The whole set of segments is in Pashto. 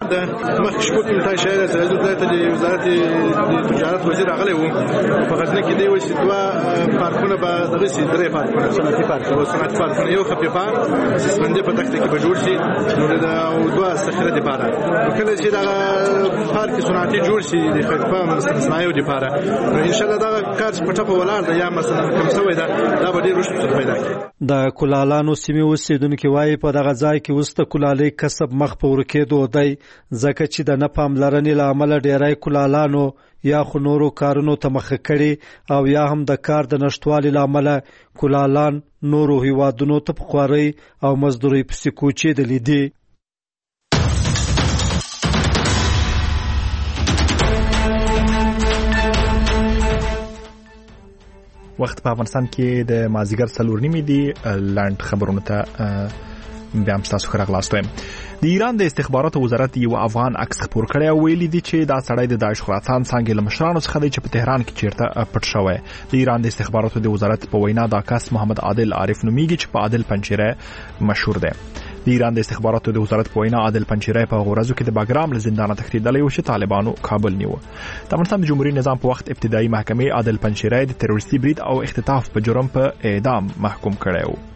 ده مخکې شپږ کلونه شاید د وزارت تجارت وزیر راغلی و په غزني کې دی وایي چې دوه پارکونه به دغسې درې پارکونه صنعتي پارکونه یو خفیف پارک سسبندې په دښته کې به جوړ شي او دوه صخره دپاره کله چې دغه پارک صنعتي جوړ شي د خفیفه صنایعو دپاره نو انشاءالله دغه کار چې په ټپه ولاړ ده یا مثلا کم شوی ده دا به ډېر رشد پیدا کړي. د کلالانو سیمې اوسېدونکي وایي په دغه ځای کې اوس د کلالۍ کسب مخ په ورکېدو دی ځکه چې د نه پاملرنې له امله ډېری کلالانو یا خو نورو کارونو ته مخه کړي او یا هم د کار د نشتوالي له امله کلالان نورو هیوادونو ته په خوارۍ او مزدورۍ پسې کوچېدلي دي. وخت په افغانستان کې د مازیګر 4:30 دی. لاند خبرونه ته بیا هم تاسو ښه راغلاست. د ایران د استخباراتو وزارت یو افغان عکس خپور کړی او ویلي دي چې دا سړی د داعش خراسان څانګې له مشرانو څخه دی چې په تهران کې چیرته پټ شوی. د ایران د استخباراتو د وزارت په وینا دا کس محمد عادل عارف نومیږي چې په عادل پنجشیری مشهور دی. د ایران د استخباراتو د وزارت په وینا عادل پنجشیری په غورزو کې د باګرام له زندانه تښتېدلی و چې طالبانو کابل نیو. د افغانستان د جمهوریت نظام په وخت ابتدایي محکمې عادل پنجشیری د تروریستي برید او اختطاف په جرم په اعدام محکوم کړی و.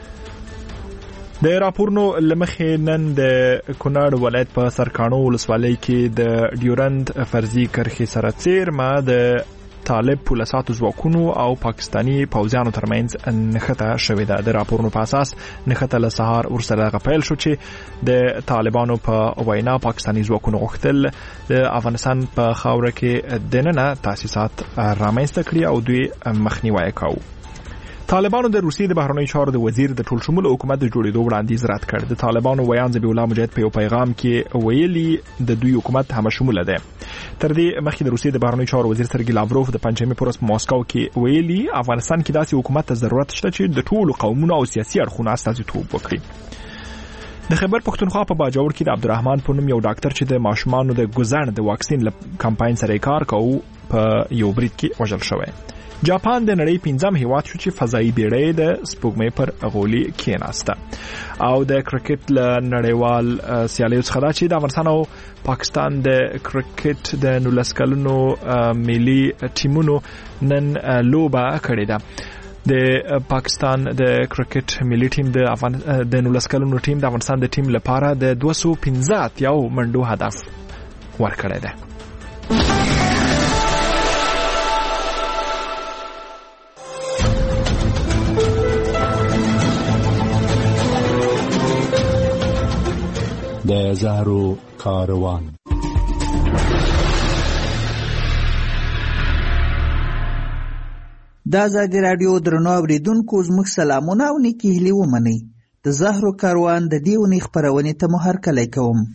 د راپورنو لمخې نن د کونړ ولایت په سرکانو ولسوالۍ کې د ډیورند فرضي کرښې سره څیرمه د طالب پولیساتو ځواکونو او پاکستانی پوځیانو ترمنځ نښته شوې ده. د راپورونو په اساس نښته له سهار وروسته پیل شو چې د طالبانو په وینا پاکستانی ځواکونو غوښتل د افغانستان په خاوره کې دننه تاسیسات رامنځته کړي او دوی مخنیوی کوي. طالبانو د روسیې د بهرنیو چارو د وزیر د ټول شمول حکومت د جوړېدو وړاندیز رد کړ. د طالبانو ویان ذبیح الله مجاهد په یو پیغام کې ویلي د دوی حکومت همه شموله ده. تر دې مخکې د روسیې د بهرنیو چارو وزیر سرګی لاوروف د پنځمې په ورځ په ماسکو کې ویلي افغانستان کې داسې حکومت ته ضرورت شته چې د ټولو قومونو او سیاسي اړخونو استازیتوب وکړي. د خیبر پښتونخوا په باجوړ کې د عبدالرحمن په نوم یو ډاکټر چې د ماشومانو د ګوزن د واکسین کمپاین سره کار کوي په یو برید کې وژل شوی. جاپان د نړۍ 5م هیواد شو چې فضایي بیړۍ د سپوږمۍ پر غولي کېناسته. او د کرکټ له نړیوال سیالیو څخه دا چې د افغانستان او پاکستان د کرکټ د 19 کلونو ملي ټیمونو نن لوبه کړې ده. د پاکستان د کرکټ ملي ټیم د 19 کلونو ټیم د افغانستان د ټیم لپاره د 215 یو منډو هدف ورکړی ده. د زهرو کاروان. د ازادي راډیو درنو اوریدونکو زموږ سلامونه او نیکې هیلې ومنئ. د زهرو کاروان د دې اونۍ خپرونې ته مو هرکلی کوم.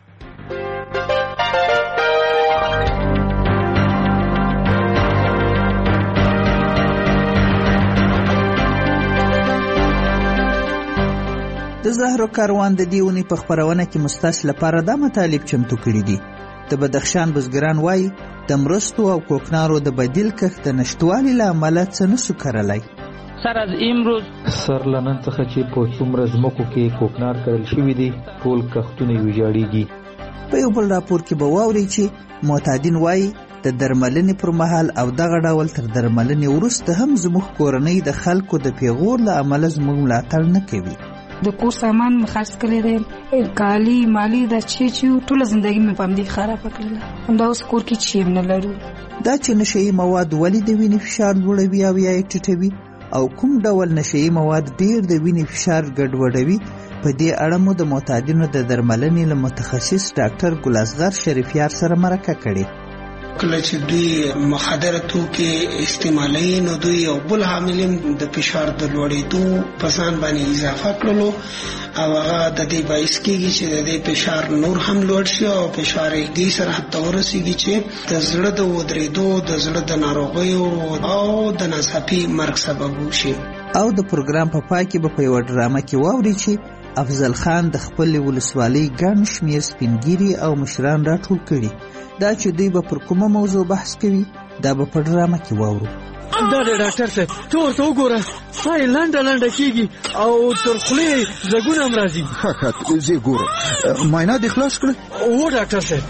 د زهرو کاروان د دې اونۍ په خپرونه کې مستاسو لپاره دا مطالب چمتو کړي دي. د بدخشان بزګران وایي د مرستو او کوکنارو د بدیل کښت د نشتوالي له امله څه نشو کرلی. سر از امروز سر لنن څخه چې په څومره ځمکو کې کوکنار کرل شوي دي ټول کښتونه ویجاړېږي. په یو بل راپور کې به واورئ چې معتادین وایي د درملنې پر مهال او دغه ډول تر درملنې وروسته هم زموږ کورنۍ د خلکو د پیغور له امله زموږ ملاتړ نه کوي. د کور سامان مې خرڅ کړی دی، کالي مالي دا چې ټوله زندګي مې په همدې خرابه کړله. همدا اوس کور کې چې نه لرو. دا چې نشهیي مواد ولې د وینې فشار لوړوي او یا یې ټیټوي او کوم ډول نشهیي مواد ډېر د وینې فشار ګډوډوي، په دې اړه مو د معتادینو د درملنې له متخصص ډاکټر ګلاسدار شریفیار سره مرکه کړې. کله چې دوی مخدره توکي استعمالوي نو دوی یو بل عامل د فشار د لوړېدو په ځان باندې اضافه کړلو او هغه د دې باعث کېږي چې د دې فشار نور هم لوړ شي او فشار یې دې سره حتی ورسېږي چې د زړه د ودرېدو، د زړه د ناروغیو او د ناڅاپي مرګ سبب وشي. او د پروګرام په پای کې به په یوه ډرامه کې واورئ چې افضل خان د خپلې ولسوالۍ ګڼ شمېر سپینګیري او مشران راټول کړي. دا چې دوی به پر کومه موضوع بحث کوي دا به په ډرامه کې واورو. دا دی ډاکټر صاحب، ته ورته وګوره، ساه یې لنډه کېږي او تر خولې یې ځګونه هم راځي. ښه زه یې ګورم. معاینه دې خلاص کړه؟ هو ډاکټر صاحب.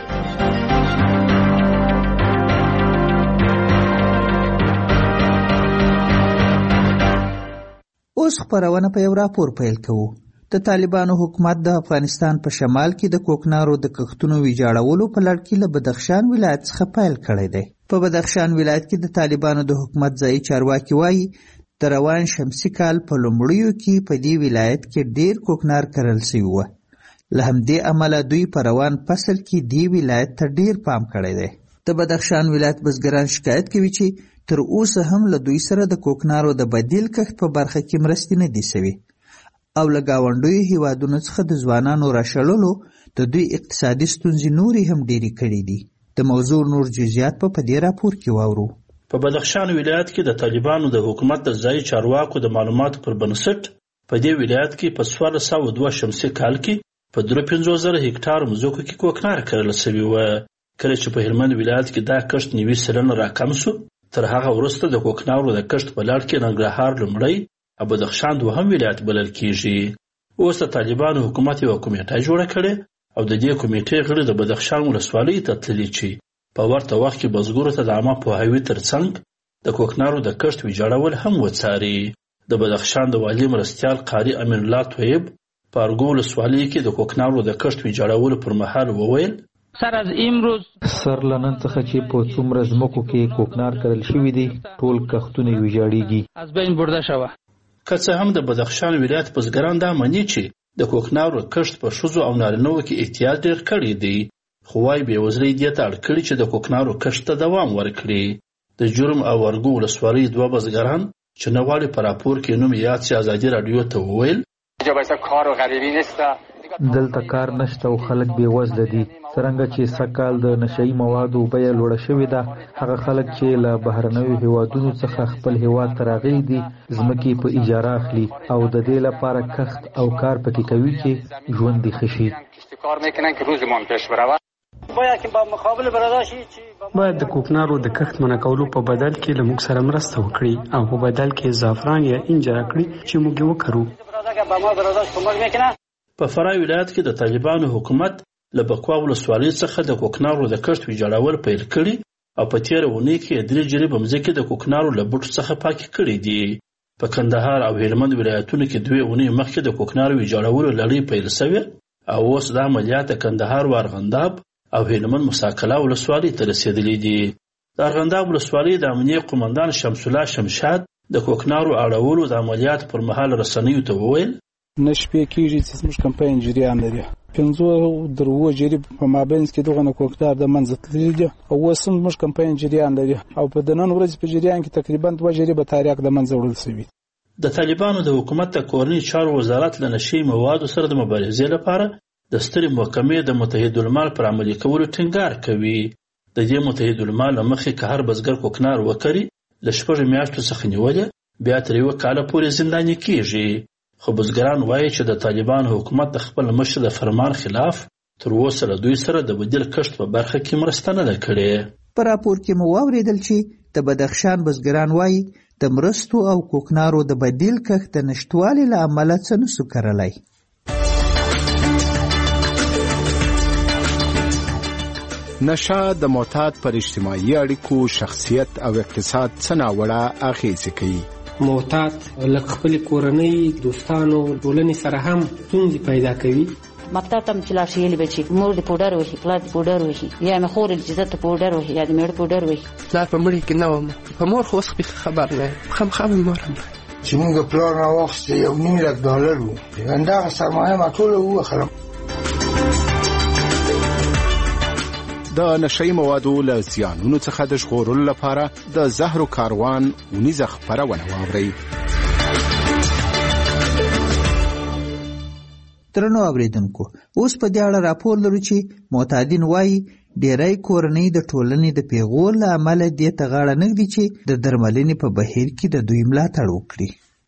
اوس خپرونه په یو راپور پیل کوو. د طالبانو حکومت د افغانستان په شمال کې د کوکنارو د کښتونو ویجاړولو په لړ کې له بدخشان ولایت څخه پیل کړی دی. په بدخشان ولایت کې د طالبانو د حکومت ځایي چارواکي وایي د روان شمسي کال په لومړیو کې په دې ولایت کې ډیر کوکنار کرل شوي وو. له همدې امله دوی په روان فصل کې دې ولایت ته ډیر پام کړی دی. د بدخشان ولایت بزګران شکایت کوي چې تر اوسه هم له دوی سره د کوکنارو د بدیل کښت په برخه کې مرستې نه دي شوي او له ګاونډیو هیوادونو څخه د ځوانانو راشړلو د دوی اقتصادي ستونزې نورې هم ډېرې کړې دي. د موضوع نور جزئیات په دې راپور کې واورو. په بدخشان ولایت کې د طالبانو د حکومت د ځایي چارواکو د معلوماتو پر بنسټ په دې ولایت کې په 1402 شمسي کال کې په 53,000 هکټار مځکو کې کوکنار کرل شوي وو. کله چې په هلمند ولایت کې دا کښت 90% راکم شو، تر هغه وروسته د کوکنارو د کښت په لړ کې ننګرهار لومړی او بدخشان دوهم ولایت بلل کیږي. اوس د طالبانو حکومت یوه کمیټه جوړه کړې او د دې کمیټې غړي د بدخشان ولسوالۍ ته تللي چې په ورته وخت کې بزګرو ته د عامه پوهاوي ترڅنګ د کوکنارو د کښت ویجاړول هم وڅاري. د بدخشان د والي مرستیال قاري امین الله طیب په ارګو ولسوالۍ کې د کوکنارو د کښت ویجاړولو پر مهال وویل سر از امروز سر لنن څخه چې په څومره ځمکو کې کوکنار کرل شوي دي ټول کښتونه ویجاړیږي، از بین برده شوه. که څه هم د بدخشان ولایت بزګران دا مني چې د کوکنارو کښت په ښځو او نارینه‌وو کې احتیاط ډېر کړی دی، خو وايي بېوزلۍ دې ته اړ کړي چې د کوکنارو کښت ته دوام ورکړي. د جرم او ارګو ولسوالۍ دوه بزګران چې نه غواړي په راپور کې نوم یاد شي ازادي راډیو ته وویل دلته کار نشته او خلک بېوزله دي. څرنګه چې سږکال د نشهیي موادو بیه لوړه شوې ده، هغه خلک چې له بهرنیو هیوادونو څخه خپل هیواد ته راغلي دي ځمکې په اجاره اخلي او د دې لپاره کښت او کار پکې کوي چې ژوند یې ښه شي. باید د کوکنارو د کښت منع کولو په بدل کې له موږ سره مرسته وکړي او په بدل کې زعفران یا انج راکړي چې موږ یې وکرو. په فراه ولایت کې د طالبانو حکومت له بکوا ولسوالۍ څخه د کوکنارو د کښت ویجاړول پیل کړي او په تېره اونۍ کې 3 جریبه مځکې د کوکنارو له بوټو څخه پاکې کړي دي. په کندهار او هلمند ولایتونو کې 2 اونۍ مخکې د کوکنارو ویجاړولو لړۍ پیل شوې او اوس دا عملیات د کندهار و ارغنداب او هلمند مساکله ولسوالۍ ته رسېدلي دي. د ارغنداب ولسوالۍ د امنیې قومندان شمس الله شمشاد د کوکنارو اړولو د عملیات پر مهال رسنیو ته وویل نه شپې کېږي چې زموږ کمپاین جریان لري. 5 جریب په مابینځ کې دغه کوکنار د منځ تللي دي او اوس هم زموږ کمپاین جریان لري او په د نن ورځې په جریان کې تقریبا 2 جریبه تاریخ د منځ وړل شوي. د طالبانو د حکومت د کورني چارو وزارت له نشي موادو سره د مبارزې لپاره د سترې محکمې د متحدالمال پر عملي کولو ټینګار کوي. د دې متحدالمال له مخې که هر بزګر کوکنار وکري له 6 میاشتو څخه نیولې بیا تر 1 کاله پورې زنداني کیږي. خو بزګران وایي چې د طالبانو حکومت د خپل مشر د فرمان خلاف تر اوسه له دوی سره د بدیل کښت په برخه کې مرسته نه ده کړې. په راپور کې مو واورېدل چې د بدخشان بزګران وایي د مرستو او کوکنارو د بدیل کښت د نشتوالي له امله څه نسو کرلی. نشه د معتاد پر اجتماعي اړیکو، شخصیت او اقتصاد څه ناوړه اغېزې کوي. معتاد لکه خپل کورنۍ، دوستانو، ټولنې سره هم ستونزې پیدا کوي. مکتب ته چې لاړ شي بچي مور دې پوډر وهي، پلار دې پوډر وهي، یا مې خور دې عزت پوډر وهي، یا دې مېړه پوډر وهي. پلار په مړي کې نه وم، په مور خو اوس خبر نه یم، خامخا مې مور هم چې موږ پلار راواخیسته $1,000,000 و، همدغه سرمایه ما ټوله ووخلم. د نشهیي موادو له زیانونو څخه د ژغورلو لپاره د زهرو کاروان اونیزه خپرونه واورئ. درنو اوریدونکو، اوس په دې اړه راپور لرو چې معتادین وایي ډېری کورنۍ د ټولنې د پیغور له امله دې ته غاړه نه ږدي چې د درملنې په بهیر کې د دوی ملاتړ وکړي.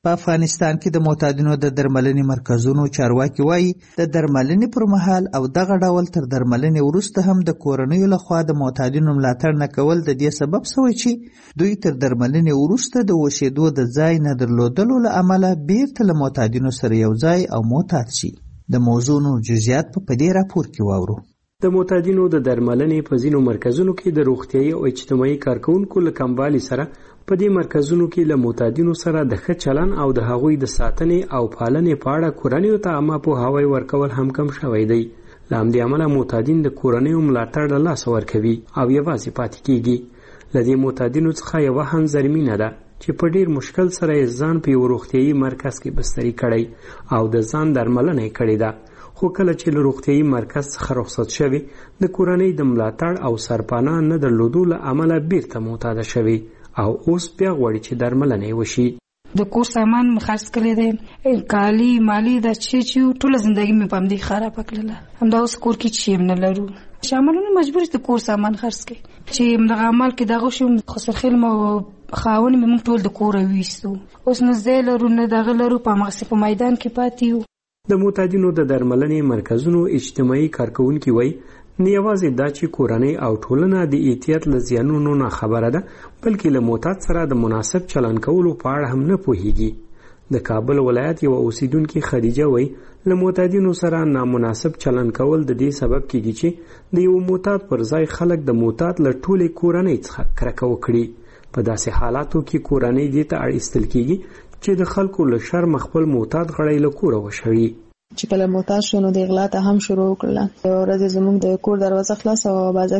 په افغانستان کې د معتادینو د درملنې مرکزونو چارواکي وایي د درملنې پر مهال او دغه ډول تر درملنې وروسته هم د کورنیو لخوا د معتادینو ملاتړ نه کول د دې سبب شوی چې دوی تر درملنې وروسته د اوسېدو د ځای نه درلودلو له امله بیرته له معتادینو سره یو ځای او معتاد شي. د موضوع نور جزئیات په دې راپور کې واورو. د معتادینو د درملنې په ځینو مرکزونو کې د روغتیايي او اجتماعي کارکونکو له کموالي سره په دې مرکزونو کې له معتادینو سره د ښه چلن او د هغوی د ساتنې او پالنې په اړه کورنیو ته عامه پوهاوی ورکول هم کم شوی دی. له همدې امله معتادین د کورنیو ملاتړ له لاسه ورکوي او یوازې پاتې کیږي. له دې معتادینو څخه یوه هم زرمینه ده چې په ډیر مشکل سره یې ځان په یو روغتیايي مرکز کې بستري کړی او د ځان درملنه یې کړې ده. خو کله چې له روغتیايي مرکز څخه رخصت شوي د کورنۍ د ملاتړ او سرپناه نه درلودو له امله بیرته معتاده شوي او اوس بیا غواړي چې درملنه یې وشي. د کور سامان مې خرڅ کړی دی، کالي مالي دا چې ټوله زندګي مې په همدې خرابه کړله. همدا اوس کور کې چې نه لرو شاملونه مجبور د کور سامان خرڅ کړي چې دغه عمل کې دغه شو خسرخیل مو خاون مې موږ ټول د کور ویستو. اوس نه زه لرو نه دغه لرو په مغسه په میدان کې پاتې یو. د معتادینو د درملنې مرکزونو اجتماعي کارکونکي وایي نه یوازې دا چې کورنۍ او ټولنه د احتیاط له زیانونو نه خبره ده بلکې له معتاد سره د مناسب چلن کولو په اړه هم نه پوهیږي. د کابل ولایت یو اوسیدونکي خدیجه وایي له معتادینو سره نامناسب چلن کول د دې سبب کیږي چې د یو معتاد پر ځای خلک د معتاد له ټولې کورنۍ څخه کرکه وکړي. په داسې حالاتو کې کورنۍ دې ته اړ ایستل کیږي چې د خلکو له شرم خپل معتاد غړی له کوره وشړي. چې کله معتاد شو نو د اغلا ته هم شروع وکړله. یو ورځ زموږ د کور دروازه خلاصه وه، بازه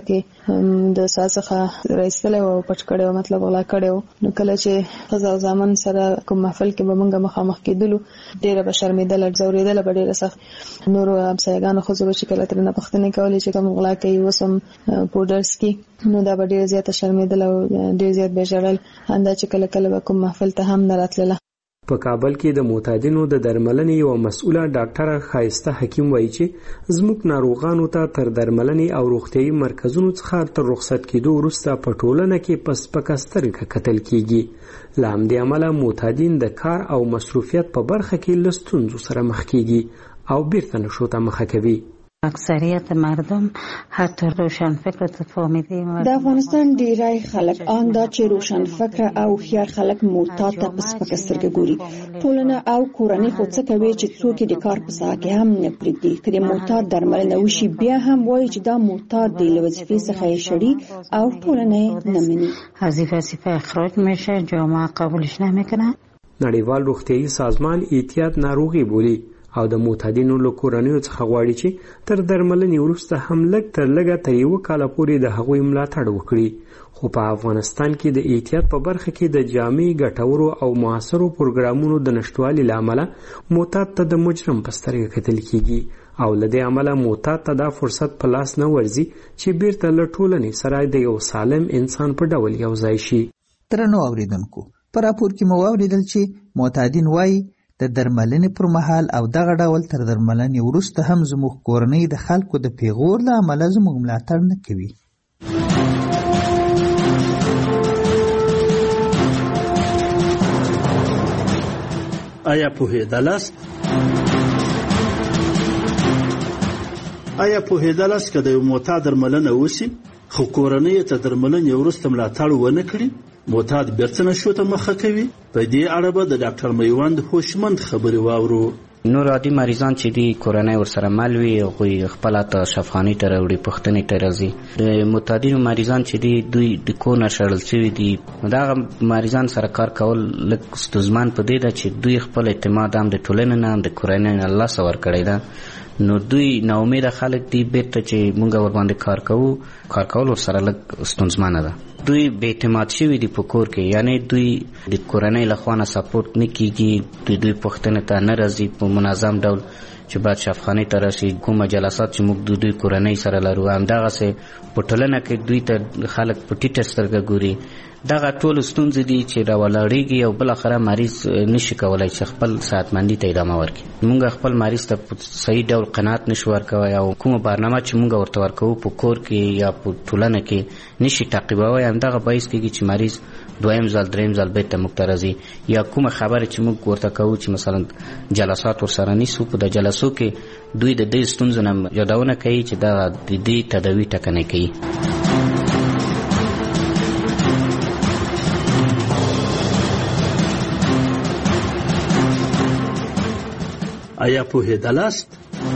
کې د سا څخه رایستلی وه او پټ کړی وه، مطلب غلا کړی وه. نو کله چې ښځه او زامن سره کوم محفل کې به موږ مخامخ کېدلو ډېره به شرمېدله، ځورېدله به ډېره سخت. نورو همسایګانو ښځو به چې کله ترېنه پوښتنې کولې چې کوم غلا کوي اوس هم پوډر څکي، نو دا به ډېره زیاته شرمېدله او ډېر زیات به یې ژړل. همدا چې کله کله به کوم محفل ته هم نه راتلله. په کابل کې د معتادینو د درملنې یو مسؤله ډاکټره ښایسته حکیم وایي چې زموږ ناروغانو ته تر درملنې او روغتیايي مرکزونو څخه تر رخصت کېدو وروسته په ټولنه کې په سپکه سترګه کتل کیږي. له همدې امله معتادین د کار او مصروفیت په برخه کې له ستونزو سره مخ کیږي او بیرته نشو ته مخه کوي. اکثریت مردم حتی روشن فکر تفاهمیدی د افغانستان ډیری خلک آن دا چې روشن فکر او خیار خلک معتاد ته په سپکه سترګه ګوري. ټولنه او کورنۍ خو څه کوي چې څوک د کار په ساحه کې هم نه پرېږدي. که د معتاد درملنه وشي بیا هم وایي چې دا معتاد دی، له وظیفې څخه یې شړي او ټولنه یې نه مني. از وظیفه اخراج میشه، جامعه قبولش نمیکنه. نړیوال روغتیايي سازمان احتیاط ناروغي بولي او د معتادینو له کورنیو څخه غواړي چې تر درملنې وروسته هم لږ تر لږه تر یوه کاله پورې د هغوی ملاتړ وکړي. خو په افغانستان کې د احتیاط په برخه کې د جامع ګټورو او موثرو پروګرامونو د نشتوالي له امله معتاد ته د مجرم په سترګه کتل کیږي او له دې امله معتاد ته دا فرصت په لاس نه ورځي چې بیرته له ټولنې سره د یو سالم انسان په ډول یو ځای شي. درنو اوریدونکو، په راپور کې مو واوریدل چې معتادین وایي د درملنې پر مهال او دغه ډول تر درملنې وروسته هم زموږ کورنۍ د خلکو د پیغور له امله زموږ ملاتړ نه کوي. آیا پوهېدلاست که د یو معتاد درملنه وشي خو کورنۍ ته درملنې وروسته ملاتړ ونه کړي معتاد بیرته نشو ته مخه کوي؟ په دې اړه به د ډاکټر میوند هوشمند خبرې واورو. نور عادي مریضان چې دی کورنۍ ورسره مل وي هغوی خپله ته شفاخانې ته راوړي، پوښتنې ته راځي. د معتادینو مریضان چې دی دوی د کور نه شړل شوي دي، دغه مریضان سره کار کول لږ ستونزمن په دې ده چې دوی خپل اعتماد هم د ټولنې نه هم د کورنۍ نه له لاسه ورکړی ده. نو دوی ناامیده خلک دي، بیرته چې مونږ ورباندې کار کول ورسره لږ ستونزمنه ده. دوی بې اعتماد شوي دي په کور کې، یعنی دوی د کورنۍ له خوا نه سپورټ نه کیږي، دوی پوښتنې ته نه راځي په منظم ډول چې باید شفاخانې ته راشي. کومه جلسات چې موږ د دوی کورنۍ سره لرو همدغسې په ټولنه کې دوی ته خلک په ټیټه سترګه ګوري. دغه ټول ستونزې دي چې راولاړېږي او بالاخره مریض نشي کولی چې خپل صحتمندي ته ادامه ورکړي. موږ خپل مریض ته په صحیح ډول قناعت نشو ورکوی او کومه برنامه چې موږ ورته ورکوو په کور کې یا په ټولنه کې نشي تعقیبوی. همدغه باعث کېږي چې مریض دویم ځل دریم ځل بیرته موږ ته راځي یا کومه خبره چې موږ ورته کوو چې مثلا جلسات ورسره نیسو په د جلسو کې دوی د دې ستونزو نه یادونه کوي چې دا د دې تداوي ټاکنه کوي. آیا پوهېدلاست؟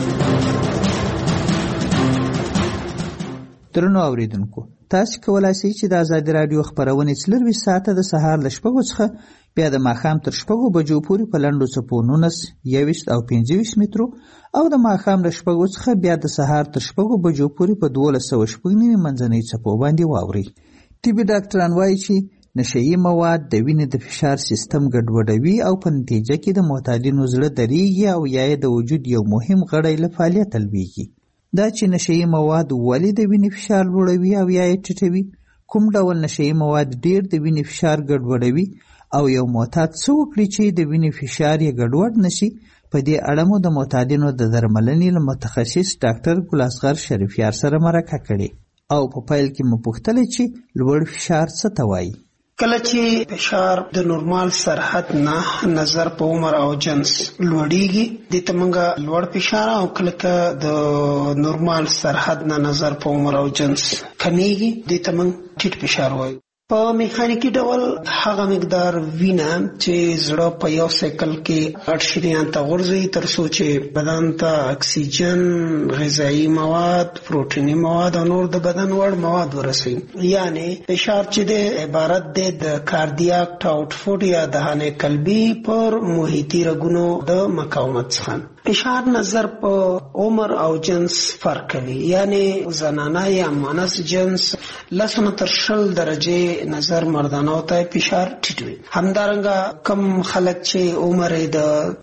درنو اوریدونکو، تاسو کولای شئ چې د ازادي رادیو خبرونه 24 ساعته د سهار ل 6 څخه بیا د ماښام تر 6 بجو پورې په لنډو څپو 19 21 او 25 مترو او د ماښام ل 6 څخه بیا د سهار تر 6 بجو پورې په 1290 منځنۍ څپو باندې واوري. طبي ډاکټران وایي چې نشئی مواد د وینې د فشار سیستم ګډوډوي او په نتیجه کې د معتادینو زړه دریږي او یا د وجود یو مهم غړی له فعالیت لویږي. دا چې نشئی مواد ولې د وینې فشار لوړوي او یا یې ټیټوي، کوم ډول نشئی مواد ډیر د وینې فشار ګډوډوي او یو معتاد څه وکړي چې د وینې فشار یې ګډوډ نشي، په دې اړه مو د معتادینو د درملنې له متخصص ډاکټر ګل اصغر شریفیار سره مرکه کړې او په پیل کې مو پوښتنه چې لوړ فشار څه ته وایي. کله چې فشار د نورمال سرحد نه نظر په عمر او جنس لوړیږي د تمنګه لوړ فشار، او کله د نورمال سرحد نه نظر په عمر او جنس کمیږي د تمنګ ټیټ فشار وایي. په میخانیکی ډول هغه مقدار وینه چې زړه په یو سیکل کې 8 شریان ته غورځي تر څو چې بدن ته اکسیجن، غذایی مواد، پروتینی مواد او نور د بدن وړ مواد ورسوي. یعنی فشار چې د عبارت دی د کاردیاک آوټپوټ یا دهانه قلبي پر محیطي رګونو د مقاومت څخه. فشار نظر په عمر او جنس فرق کوي، یعنی زنانه یا مؤنث جنس 10 تر 20 درجه نظر مردانو ته فشار ټیټ وي. همدارنګه کم خلک چې عمر د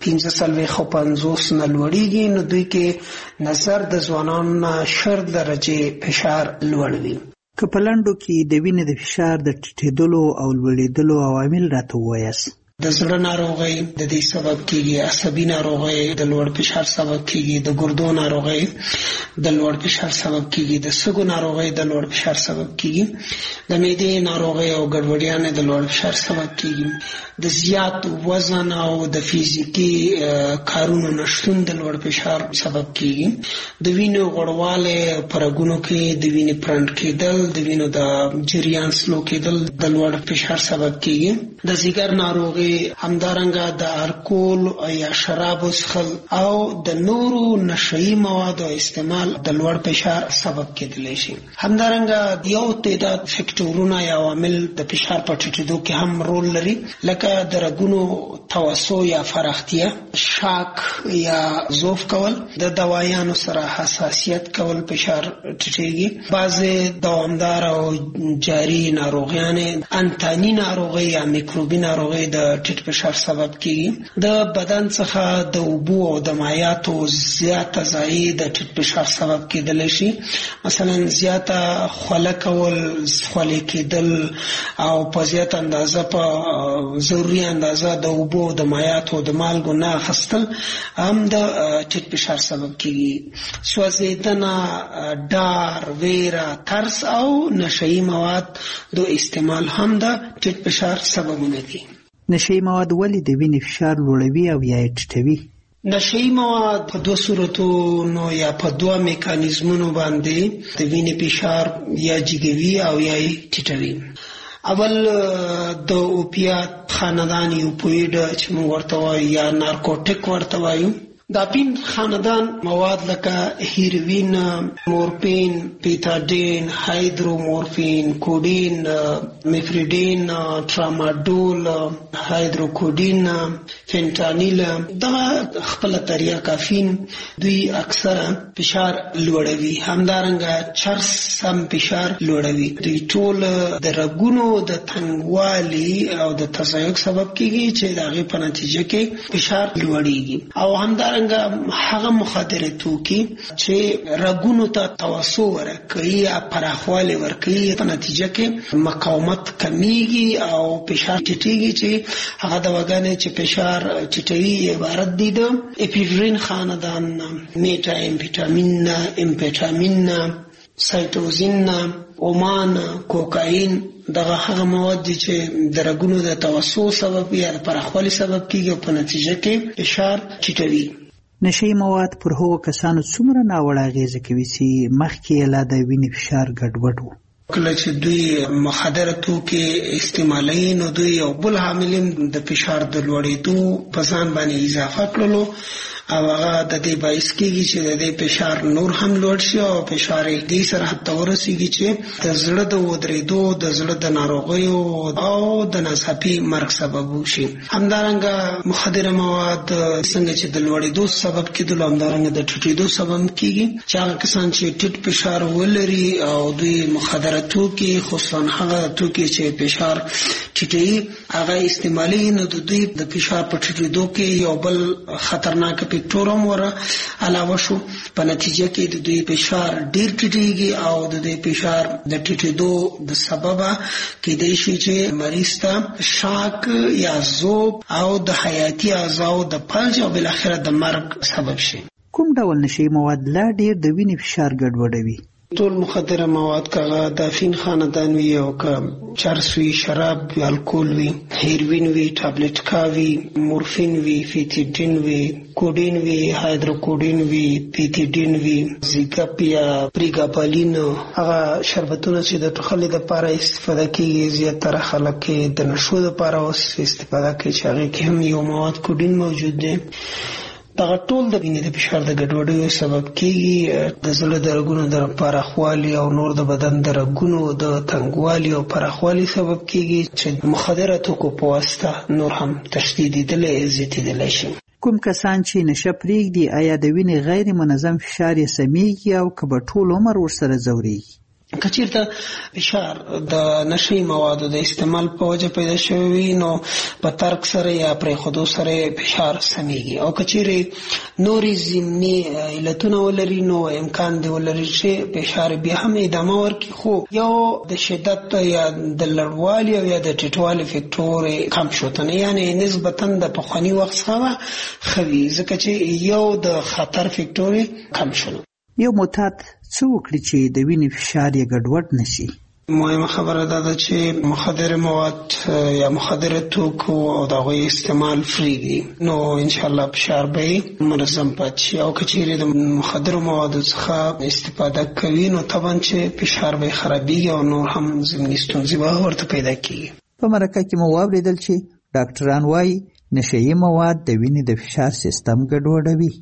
45 نه لوړیږي نو دوی کې نظر د ځوانانو نه 20 درجه فشار لوړ وي. که په لنډو کې د وینې د فشار د ټیټېدلو او لوړېدلو عوامل راته ووایاست. د زړه ناروغي د دې سبب کیږي، عصبي ناروغي د لوړ فشار سبب کیږي، د ګردو ناروغي د لوړ فشار سبب کیږي، د سږو ناروغي د لوړ فشار سبب کیږي، د معدې ناروغي او ګډوډیانه د لوړ فشار سبب کیږي، د زیات وزن او د فزیکی کارونو نشټون د لوړ فشار سبب کیږي، د وینې غوړواله پرګونو کې د وینې پرند کېدل، د وینې د جریان سلو کېدل د لوړ فشار سبب کیږي، د ځیګر ناروغي، همدارنګه د الکول یا شراب څښل او د نورو نشئی موادو استعمال د لوړ فشار سبب کېدلی شي. همدارنګه یو تعداد فکټورونه یا عوامل د فشار په ټیټېدو کې هم رول لري، لکه د رګونو توسع یا فراختیا، شاک یا ضعف کول، د دوايانو سره حساسیت کول فشار ټیټېږي، بعضې دوامدار او جاری ناروغیان، انتاني ناروغي یا میکروبي ناروغي د ټیټ فشار سبب کیږي، د بدن څخه د اوبو او د مایعاتو زیاته ضایع د ټیټ فشار سبب کېدلی شي. مثلا زیاته خوله کول، خولې کېدل او په زیاته اندازه په ضروري اندازه د اوبو د مایعاتو د مالګو نه اخیستل هم د ټیټ فشار سبب کیږي. سوځېدنه، ډار، ویره، ترس او نشئی مواد د استعمال هم د ټیټ فشار سببونه دي. نشئی مواد ولې د وینې فشار لوړوي او یا یې ټیټوي؟ نشئی مواد په 2 صورتونو یا په 2 میکانیزمونو باندې د وینې فشار یا جګوي او یا یې ټیټوي. اول د اوپیات خاندان اوپویډ چې موږ ورته وایو یا نارکوټیک ورته وایو، دا پین خاندان مواد لکه هیروین، مورفین، پیتاډین، هایدرومورفین، کوډین، میفریډین، ټراماډول، هایدروکوډین، فینټانیل، دا خپل طریقه کافین دوی اکثره فشار لوړوي. همدارنګه چرس هم فشار لوړوي. دوی ټول د رګونو د تنګوالي او د تضایق سبب کیږي چې د هغې په نتیجه کې فشار لوړیږي. او همدارنګه هغه مخدره توکي چې رګونو ته توسع ورکوي یا پراخوالی ورکوي، په نتیجه کې مقاومت کمیږي او فشار ټیټیږي، چې هغه دواګانې چې فشار ټیټوي عبارت دي د اپیډرین خاندان، میټا امفیټامین، امفیټامین، سایټوزین، اومان، کوکاین دغه هغه مواد دي چې د رګونو د توسع سبب یا د پراخوالي سبب کیږي او په نتیجه کې فشار ټیټوي. نشي مواد پر هغو کسانو څومره ناوړه اغیزه کوي چې مخکې یې لا د وینې فشار ګډوډ و. کله چې دوی مخدره توکي استعمالوي نو دوی یو بل عامل د فشار د لوړېدو په ځان باندې اضافه کړلو او هغه د دې باعث کېږي چې د دې فشار نور هم لوړ شي او فشار دې سره حتی ورسېږي چې د زړه د ودرېدو، د زړه د ناروغیو او د ناڅاپي مرګ سبب وشي. همدارنګه مخدره مواد څنګه چې د لوړېدو سبب کېدل، همدارنګه د ټیټېدو سبب کېږي چې هغه کسان چې ټیټ فشار ولري او دوی مخدره توکي، خصوصا هغه توکي چې فشار ټیټوي هغه استعمالي، نو د دوی د فشار په ټیټېدو کې یو بل خطرناک فیکټورم ور علاوه شو. په نتیجه کې د دوی فشار ډیر ټیټیږي او د دوی فشار د ټیټېدو د سبب کېدای شي چې مریض ته شاک یا ذوب او د حیاتي اعضاو د فلج او بالاخره د مرګ سبب شي. کوم ډول نشي مواد لا ډیر د وینې فشار ګډوډوي؟ ټول مخدره مواد کغه د فین خاندان وی او که چرس وی، شراب وی، الکول وی، هیروین وی، ټابلیټ کاوی، مورفین وی، فیتیډین وی، کوډین وی، هایدروکوډین وی، پیتیډین وی، زیکاپ یا پریګاپالین، هغه شربتونه چې د ټوخلې لپاره استفاده کیږي. زیاتره خلک د نشو لپاره استفاده کوي چې هغه کې هم یو مواد کوډین موجود دی. دغه ټول د وینې د فشار د ګډوډۍ سبب کیږي. د زړه د رګونو د پراخوالي او نور د بدن د رګونو د تنګوالي او پراخوالي سبب کیږي چې مخدره توکو په واسطه نور هم تشدیدېدلی، زیاتېدلی شي. کوم کسان چې نشه پرېږدي آیا د وینې غیر منظم فشار یې سمیږي او که به ټول عمر ورسره ځورېږي؟ که چیرته فشار د نشي موادو د استعمال په وجه پیدا شوی وي نو په ترک سره یا پرېښودو سره فشار سمیږي، او که چیرې نورې ضمني علتونه ولري نو امکان دی ولري چې فشار بیا هم ادامه ورکړي، خو یو د شدت یا د لوړوالي او یا د ټیټوالي فکټور کم شوتنه، یعنی نسبتا د پخواني وخت څخه ښه وي ځکه چې یو د خطر فکټور کم شول. یو معتاد څه وکړي چې د وینې فشار یې ګډوډ نشي؟ مهمه خبره ده چې مخدره مواد یا مخدره توکو او د هغوی استعمال پرېږدي نو انشاءالله فشار به منظم پاتې شي، او که چیرې د مخدره موادو څخه استفاده کوي نو طبعا چې فشار به خرابېږي او نور هم ضمني ستونزې به ورته پیدا کېږي. په مرکه کې مو واورېدل چې ډاکټران وایي نشهیي مواد د وینې د فشار سیستم ګډوډوي.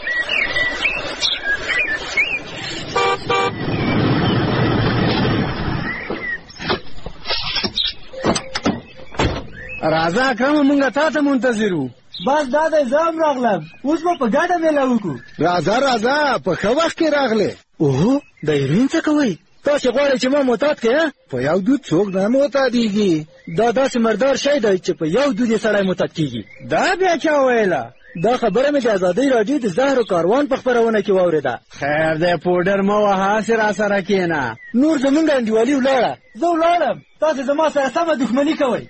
راځه اکرمه مونږه تا ته منتظر وو. بس دا دی زه هم راغلم، اوس به په ګډه میله وکړو. راځه په ښه وخت کې راغلې. اوهو د هیروین څه کوئ؟ تاسې غواړئ چې ما معتاد کړې؟ په یو دود څوک نه معتادېږي. دا داسې مردار شی دی چې په یو دود یې سړی معتاد کېږي. دا بیا چا ویله؟ دا خبره مې د ازادۍ راډیو د زهرو کاروان په خپرونه کې واورېده. خیر دی پوډر مه وهه، هسې راسره کښېنه. نور زمونږ انډیوالي ولاړه. زه ولاړم، تاسې زما سره سمه دښمني کوئ.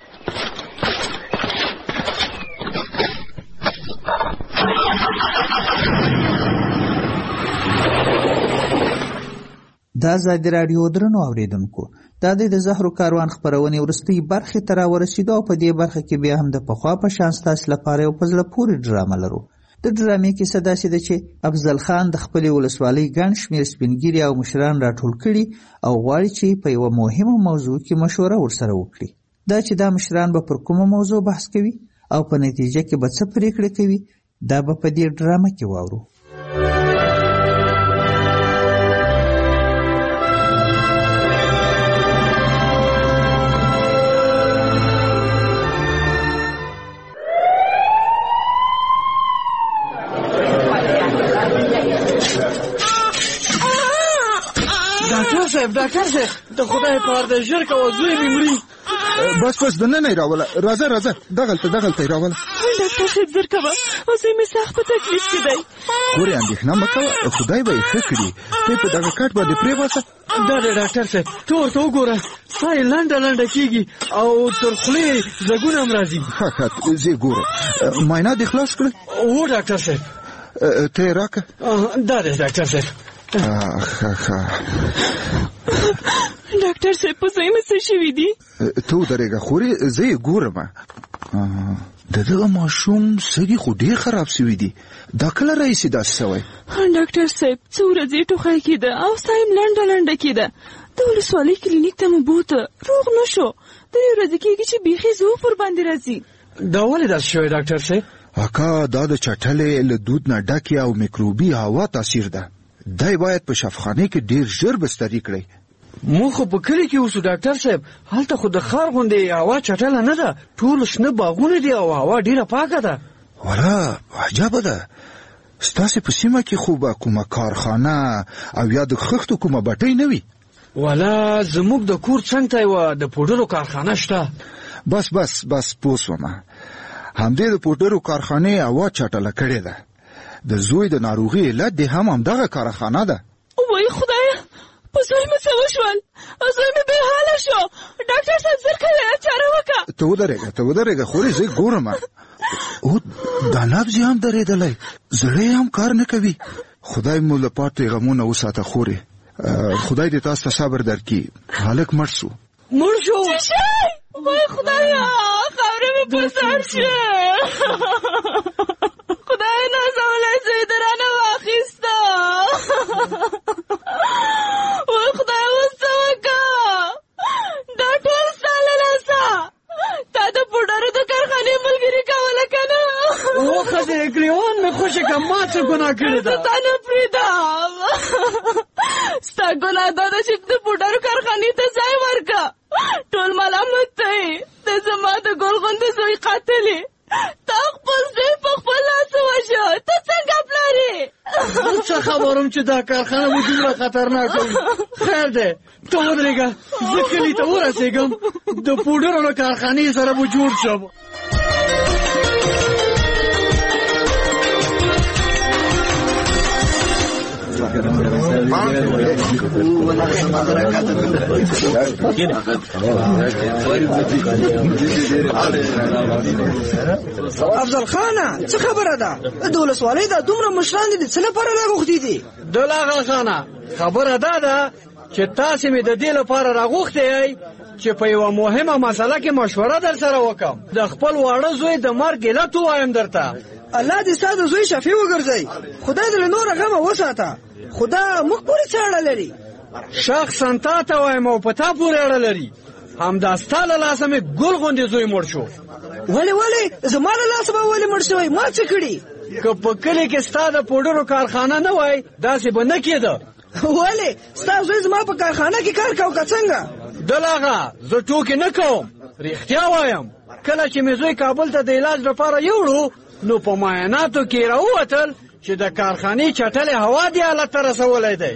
دا ازادي راډیو درنو اوریدونکو، دا د زهرو کاروان خپرونې وروستۍ برخې ته راورسېدو او په دې برخه کې بیا هم د پخوا په شان ستاسو لپاره یو په زړه پورې ډرامه لرو. د ډرامې کیسه داسې ده چې افضل خان د خپلې ولسوالۍ ګڼ شمېر سپینګیري او مشران راټول کړي او غواړي چې په یوه مهمه موضوع کې مشوره ورسره وکړي. دا چې دا مشران به پر کومه موضوع بحث کوي او په نتیجه کې به څه پرېکړه کوي دا به په دې ډرامه کې واورو. ډاکټر صاحب د خدای په اړه ژر کوه، زوی مې مري. بس دننه یې راوله. راځه دغلته یې راوله. ډاکټر صاحب زر کوه، زوی مې سخت په تکلیف کې دی. خورې اندېښنه مه کوه، خدای به یې ښه کړي. ته په دغه کټ باندې پرېباسه. دا دی ډاکټر صاحب، ته ورته وګوره، ساه یې لنډه کېږي او تر خولې یې ځګونه هم راځي. ښه زه یې ګورم. معاینات دې خلاص کړل؟ هو ډاکټر صاحب. ته یې راکړه. دا دی ډاکټر صاحب. ډاکټر صاحب په ځای مې څه شوي دي؟ ته ودرېږه خورې، زه یې ګورم. د دغه ماشوم سږي خو ډېر خراب سوي دي. دا کله راهیسې داسې سوی؟ ډاکټر صاحب څه ورځې ټوخی کېده او ساه یې لنډه کېده. د ولسوالۍ کلینیک ته مو بوته، روغ نه شو. درې ورځې کېږي چې بیخي ضعف ورباندې راځي. دا ولې داسې شوی ډاکټر صاحب؟ اکا دا د چټلې له دود نه ډکې او میکروبي هوا تاثیر ده. دی باید په شفاخانه کې ډېر ژر بستري کړئ. موږ خو په کلي کې اوسو ډاکټر صاحب، هلته خو د ښار غوندې هوا چټله نه ده، ټول شنه باغونه دي او هوا ډېره پاکه ده. ولا عجبه ده. ستاسې په سیمه کې خو به کومه کارخانه او یا د خښتو کومه بټۍ نه وي؟ ولا زموږ د کور څنګ ته یوه د پوډرو کارخانه شته. بس پوه سومه. همدې د پوډرو کارخانې هوا چټله کړې ده. د زوی د ناروغي علت دې هم همدغه کارخانه ده. وای خدایه، په زوی مې څه وشول؟ زوی مې بېحاله شو. ډاکټر صاحب زر کړی چاره وکړه. ته ودرېږه خورې، زه ګورم. او دا نبض یې هم درېدلی، زړه یې هم کار نه کوي. خدای مو له پاتې غمونه وساته خورې. خدای دې تاسو ته صبر درکړي. هلک مړ شو. څه شی؟ وای خدایه، خاوره مې پر سر شوه. خدای نازولی زوی د رانه واخیسته. وای خدای اوس څه وکړه؟ دا ټول ستا له لاسه. تا د پوډرو د کارخانې ملګري کوله که نه؟ ښځې ګریوان مې خوشې که ما څه ګناه کړې ده؟ زه تا نه پرېږدم. ستا ګناه دا ده چې د پوډرو کارخانې ته ځای ورکړه. ټول ملامت دی. د زما د ګل غوندې زوی قاتل یې. تا خپل زوی په خپل لاس ووژه. ته څنګه پلار یې؟ زه څه خبرم چې دا کارخانه مو دومره خطرناکه وي. خیر دی، ته ودرېږه، زه کلي ته ورسېږم، د پوډرو له کارخانې سره به جوړ شم. افضل خانه څه خبره ده؟ د ولسوالۍ دا دومره مشران دي، څه لپاره راغوښتي دي؟ دلاغه خانه خبره دا ده چې تاسې مې د دې لپاره راغوښتی یئ چې په یوه مهمه مسله کې مشوره در سره وکړم. د خپل واړه زوی د مرګ علت ووایم درته. الله دې ستا د زوی شفیع وګرځوي. خدای دې له نوره غمه وساته. خدا موږ پورې څه اړه لري؟ شخصا تا ته وایم او په تا پورې اړه لري. همدا ستا له لاسه مې ګل غوندې زوی مړ شو. ولې زما له لاسه به ولې مړ شوی؟ ما څه کړي؟ که په کلي کې ستا د پوډرو کارخانه نه وای داسې به نه کېده. ولې ستا زوی زما په کارخانه کې کار کوه که څنګه؟ دلاغه زه ټوکې نه کوم، رښتیا وایم. کله چې مې زوی کابل ته د علاج لپاره یوړو نو په معایناتو کې راووتل چې د کارخانې چټلې هوا دې حالت ته رسولی دی.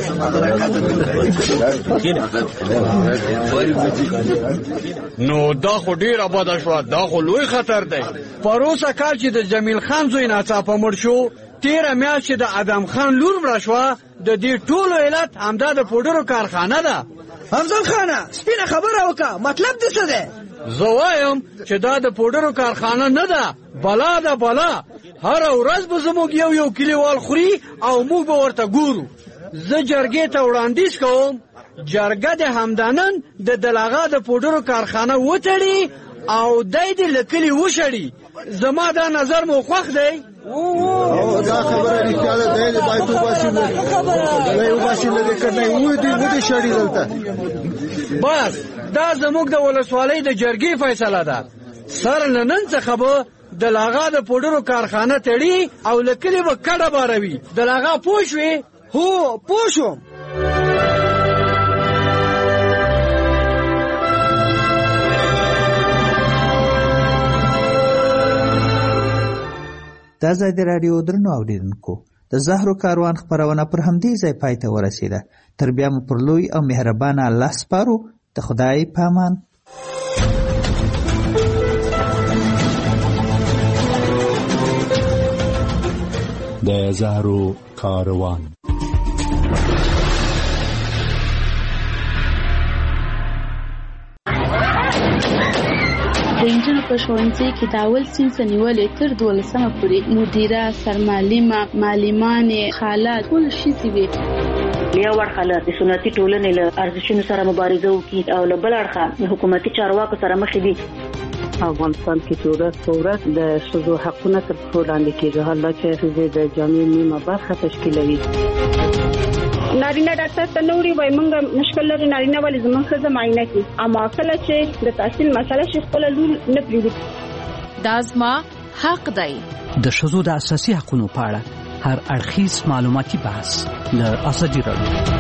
نو دا خو ډېره بده شوه، دا خو لوی خطر دی. پروسه کال چې د جمیل خان زوی ناڅاپه مړ شو، تېره میاشت چې د ادم خان لور مړه شوه، د دې ټولو علت همدا د پوډرو کارخانه ده. افضل خانه سپینه خبره وکړه، مطلب دې څه دی؟ زه وایم چې دا د پوډرو کارخانه نه ده، بلا ده بلا. هره ورځ به زموږ یو کلیوال خوري او موږ به ورته ګورو. زه جرګې ته وړاندیز کوم جرګه د همدانن د دلاغه د پوډرو کارخانه وتړي او دای دې له کلي وشړي. زما دا نظر مو خوښ دی؟ دا خبره رښتیا ده. دی دې باید وباسي، دی وباسي نه دې کړنی ودې شړي دلته. بس دا زموږ د ولسوالۍ د جرګې فیصله ده. سر له نن څخه به دلاغه د پوډرو کارخانه تړي او له کلي به کډه باروي. دلاغه پوه شوې؟ هو پوه شوم. دا ځای د راډیو درنو اوریدونکو د زهرو کاروان خپرونه پر همدې ځای پای ته ورسېده. تر بیا مو پر لوی او مهربانه الله سپارو. د خدای په امان. د زهرو کاروان. د انجونو په ښوونځي کې د اول صنف نیولې تر 12مه پورې مدیره، سرمعلمه، معلمانې، خالات ټول ښځې وې. یو اړخه له سنتي ټولنې له ارزښتونو سره مبارزه وکړي او له بل اړخه حکومتي چارواکو سره مخ دي. افغانستان کې چې ورځ په ورځ د ښځو حقونه تر پښو لاندې کېږي، حالا چې ښځې د جامعې نیمه برخه تشکیلوي. نارینه ډاکټر ته نه وړي وای موږ مشکل لري، نارینه ولې زموږ ښځه معاینه کوي، اما کله چې د تحصیل مسله شي خپل لور نه پریږدي. دا زما حق دی. د ښځو د اساسي حقوقو په اړه هر اړخیز معلوماتي بحث له ازادي راډیو